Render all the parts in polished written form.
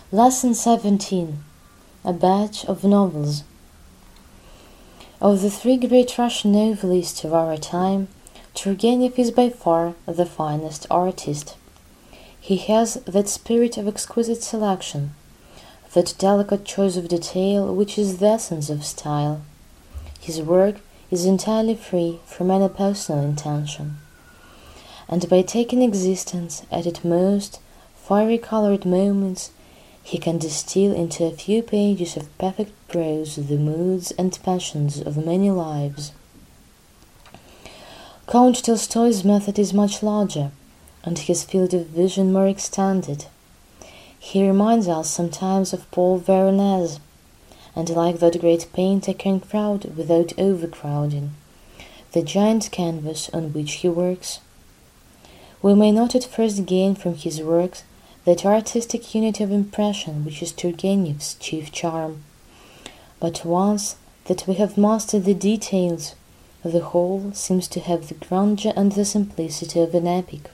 Lesson 17. A Batch of Novels. Of the three great Russian novelists of our time, Turgenev is by far the finest artist. He has that spirit of exquisite selection, that delicate choice of detail which is the essence of style. His work is entirely free from any personal intention, and by taking existence at its most fiery-colored moments, he can distill into a few pages of perfect prose the moods and passions of many lives. Count Tolstoy's method is much larger, and his field of vision more extended. He reminds us sometimes of Paul Veronese, and like that great painter can crowd without overcrowding the giant canvas on which he works. We may not at first gain from his works that artistic unity of impression which is Turgenev's chief charm, but once that we have mastered the details, the whole seems to have the grandeur and the simplicity of an epic.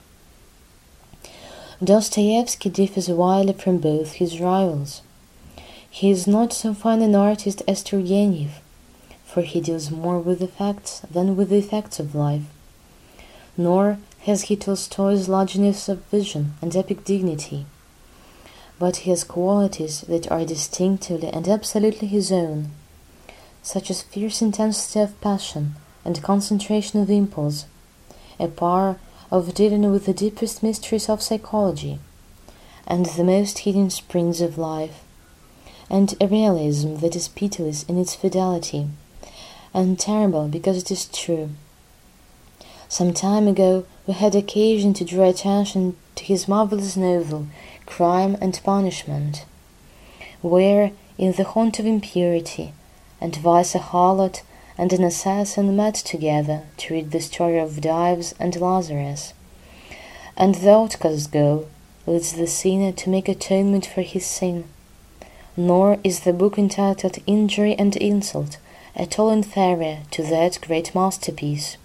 Dostoevsky differs widely from both his rivals. He is not so fine an artist as Turgenev, for he deals more with the facts than with the effects of life, nor has he Tolstoy's largeness of vision and epic dignity, but he has qualities that are distinctively and absolutely his own, such as fierce intensity of passion and concentration of impulse, a power of dealing with the deepest mysteries of psychology and the most hidden springs of life, and a realism that is pitiless in its fidelity, and terrible because it is true. Some time ago we had occasion to draw attention to his marvelous novel, Crime and Punishment, where, in the haunt of impurity, and vice a harlot and an assassin met together to read the story of Dives and Lazarus, and the outcast girl leads the sinner to make atonement for his sin. Nor is the book entitled Injury and Insult at all inferior to that great masterpiece.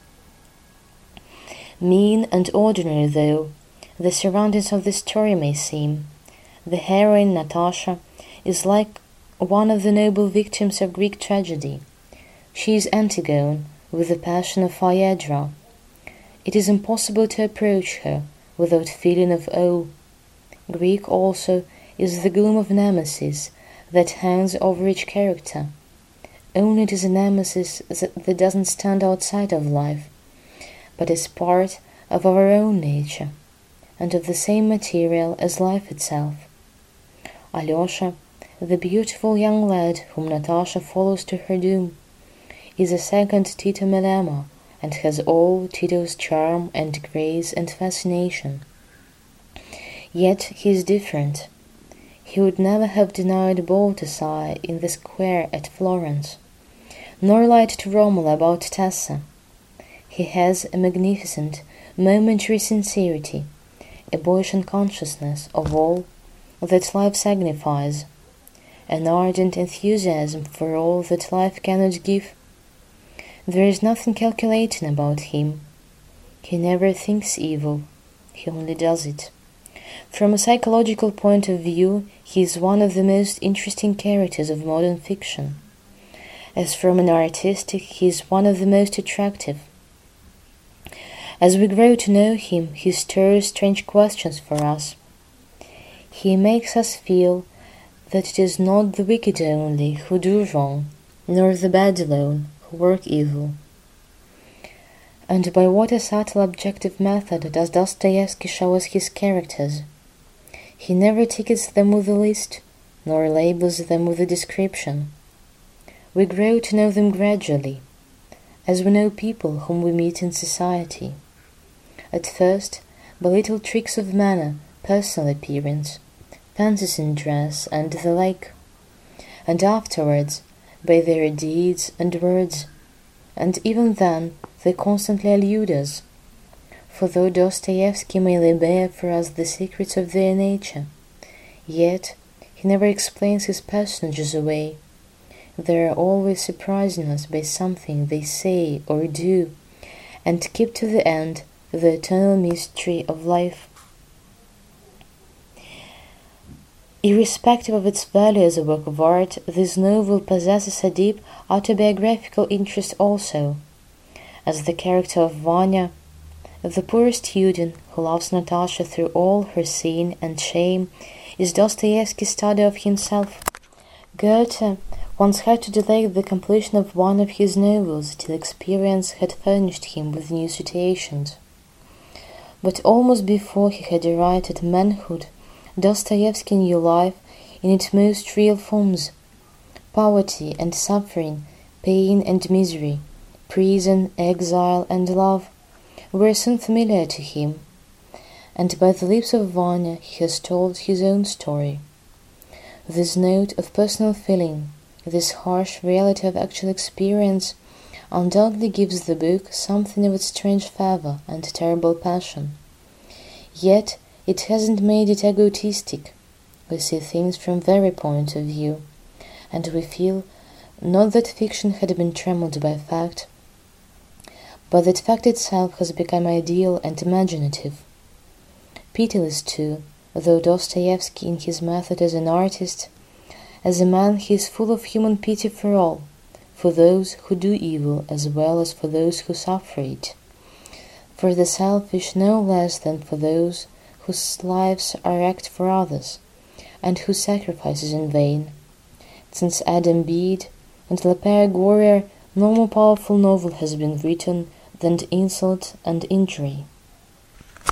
Mean and ordinary though the surroundings of the story may seem, the heroine Natasha is like one of the noble victims of Greek tragedy. She is Antigone with the passion of Phaedra. It is impossible to approach her without feeling of awe. Greek also is the gloom of Nemesis that hangs over each character. Only it is a Nemesis that doesn't stand outside of life, but is part of our own nature, and of the same material as life itself. Alyosha, the beautiful young lad whom Natasha follows to her doom, is a second Tito Melema, and has all Tito's charm and grace and fascination. Yet he is different. He would never have denied Balthasar in the square at Florence, nor lied to Romola about Tessa. He has a magnificent, momentary sincerity, a boyish unconsciousness of all that life signifies, an ardent enthusiasm for all that life cannot give. There is nothing calculating about him. He never thinks evil, he only does it. From a psychological point of view, he is one of the most interesting characters of modern fiction. As from an artistic, he is one of the most attractive. As we grow to know him, he stirs strange questions for us. He makes us feel that it is not the wicked only who do wrong, nor the bad alone who work evil. And by what a subtle objective method does Dostoevsky show us his characters! He never tickets them with a list, nor labels them with a description. We grow to know them gradually, as we know people whom we meet in society. At first, by little tricks of manner, personal appearance, fancies in dress, and the like, and afterwards by their deeds and words, and even then they constantly elude us. For though Dostoevsky may lay bare for us the secrets of their nature, yet he never explains his personages away. They are always surprising us by something they say or do, and keep to the end the eternal mystery of life. Irrespective of its value as a work of art, this novel possesses a deep autobiographical interest also, as the character of Vanya, the poor student who loves Natasha through all her sin and shame, is Dostoevsky's study of himself. Goethe once had to delay the completion of one of his novels till experience had furnished him with new situations. But almost before he had arrived at manhood, Dostoevsky knew life in its most real forms. Poverty and suffering, pain and misery, prison, exile, and love were soon familiar to him, and by the lips of Vanya he has told his own story. This note of personal feeling, this harsh reality of actual experience, undoubtedly gives the book something of its strange fervor and terrible passion. Yet it hasn't made it egotistic. We see things from their point of view, and we feel not that fiction had been trammeled by fact, but that fact itself has become ideal and imaginative. Pitiless too, though Dostoevsky in his method as an artist, as a man he is full of human pity for all, for those who do evil as well as for those who suffer it, for the selfish no less than for those whose lives are wrecked for others, and whose sacrifice is in vain. Since Adam Bede and Le Pere Gorier, no more powerful novel has been written than Insult and Injury.